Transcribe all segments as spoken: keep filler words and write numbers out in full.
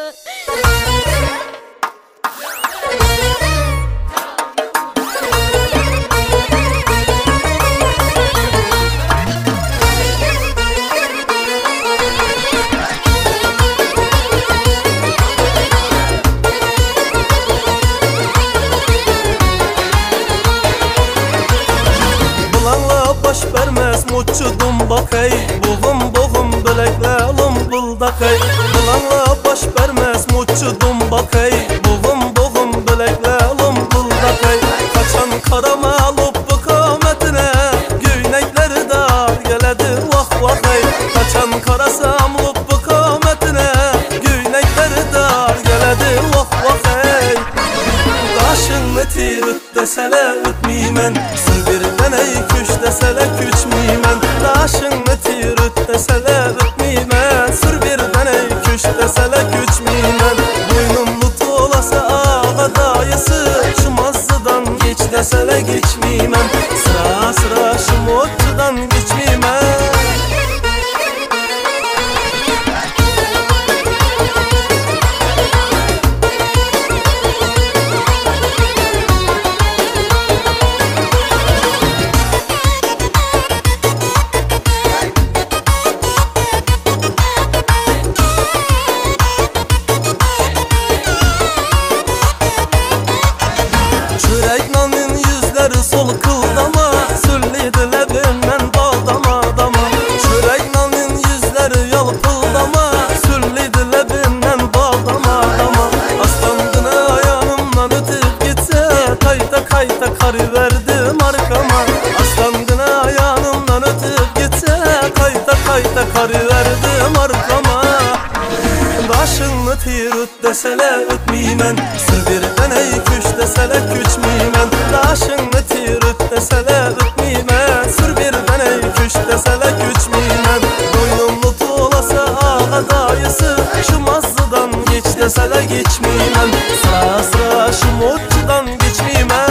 Vermez muçudum bakay, boğum boğum bileklerim buldakay. Bulanla baş vermez muçudum bakay, boğum boğum bileklerim buldakay. Kaçan karama alıp bu kametine, güynekleri dar geledi vah vahey. Kaçan karasam alıp bu kametine, güynekleri dar geledi vah vahey. Daşın tirut desele ütmeymen, sır bir deney küş desele küçmeymen. Daşın tirut desele ütmeymen, sır bir deney küş desele küçmeymen. Boynumlu tolasa ağa dayısı, şu mazlıdan geç desele geçmeymen. Sıra sıra şu motçudan geçmeymen. Sol kıldama, sülliydi lebimden bağdama dama. Çörek nanın yüzleri yalpıldama, sülliydi lebimden bağdama dama. Aslandığına yanımdan ötüp gitse, kayta kayta karı verdim arkama. Aslandığına yanımdan ötüp gitse, kayta kayta karı verdim arkama. Daşını tirut desele ütmeymen, sır bir deney küş desele küçmeymen. Daşını tirut desele ütmeymen, sır bir deney küş desele küçmeymen. Boynumlu tuğlasa ağa dayısı, şu mazlıdan geç desele geçmeymen. Sıra sıra şu motçudan geçmeymen.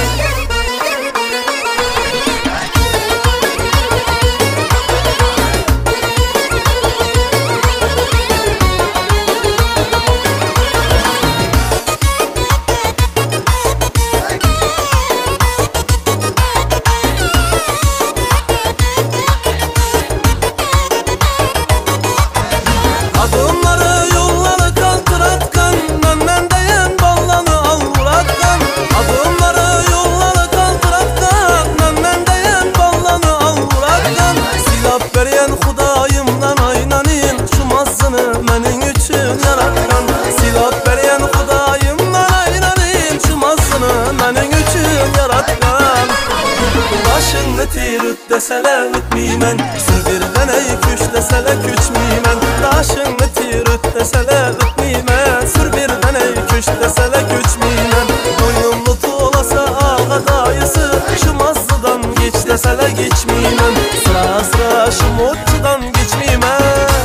Adımları yolları kaltıratkan, benden deyen ballanı al bırakkan. Adımları yolları kaltıratkan, benden deyen ballanı al bırakkan. Silap veren Hudayımdan aynanin, şu mazını menin üçün yaratkan. Silap veren Hudayımdan aynanin, şu mazını menin üçün yaratkan. Daşını tirut desele ütmeymen, sır bir deney küş desele küçmeymen. Daşını tirut desele ütmeymen, sır bir deney küş desele küçmeymen. Boynumlu tuğlasa ağa dayısı, şu mazlıdan geç desele geçmeymen. Sıra sıra şu motçudan geçmeymen.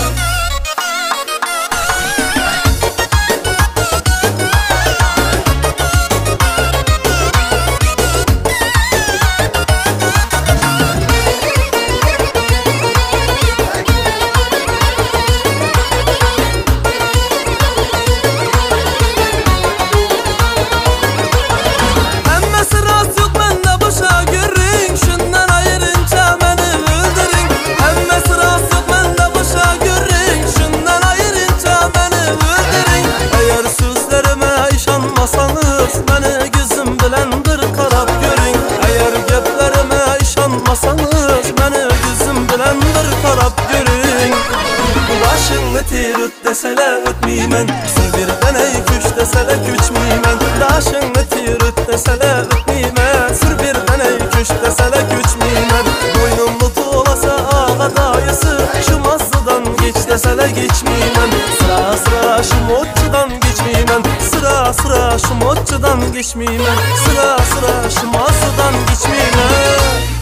Beni gözüm bilen bir karab görün. Eğer geplerime işanmasanız, beni gözüm bilen bir karab görün. Daşını tirut desele ütmeymen, sır bir deney küş desele küçmeymen. Daşını tirut desele ütmeymen, sır bir deney küş desele küçmeymen. Boynumlu tuğlasa ağa dayısı, şu mazlıdan geç desele geçmeymen. Sıra sıra şu motçudan geçmeymen. Sıra sıra şu motçudan geçmeymen. Sıra sıra şu mazlıdan geçmeymen.